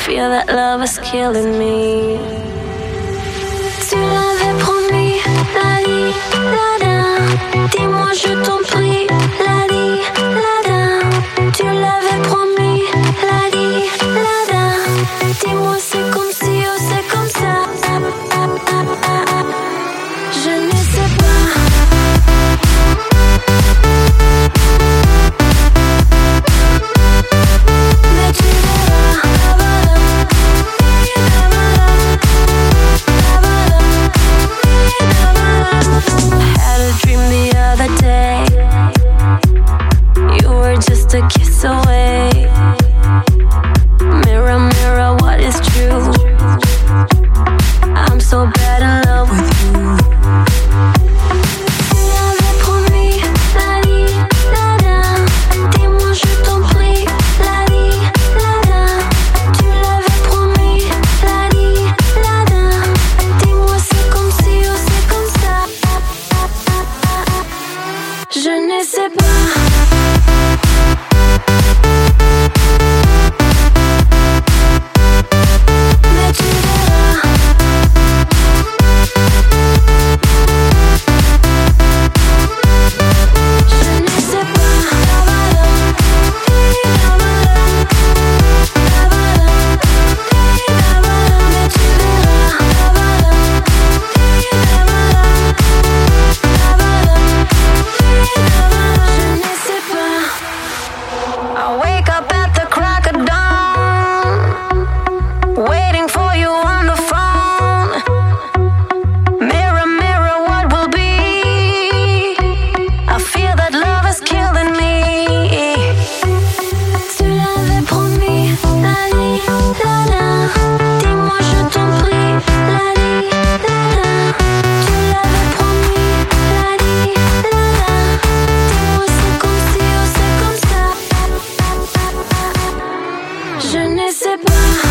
feel that love is killing me. Tu l'avais promis, la-di, la-da. Dis-moi je t'en prie, la-di, la-da. Tu l'avais promis, la-di, la-da. Dis-moi c'est comme si ou c'est comme ça. Je ne sais pas. Mais tu verras. Had a dream the other day. You were just a kiss away. Mirror, mirror, what is true? I'm so bad in love with you. Tu l'avais promis, la-di, la-da. Dis-moi je t'en prie, la-di, la-da. Tu l'avais promis, la-di, la-da. Dis-moi c'est comme si ou c'est comme ça. Je ne sais pas. Mais tu verras. Je ne sais pas. Mais tu verras. Je ne sais pas. I wake up at the crack of dawn, waiting for you on the phone. Mirror, mirror, what will be? I feel that love is killing me. Tu l'avais promis, la-di, la-da. Dis-moi je t'en prie, la-di, la-da. Tu l'avais promis, la-di, la-da. Dis-moi c'est comme si ou c'est comme ça. Je ne sais pas.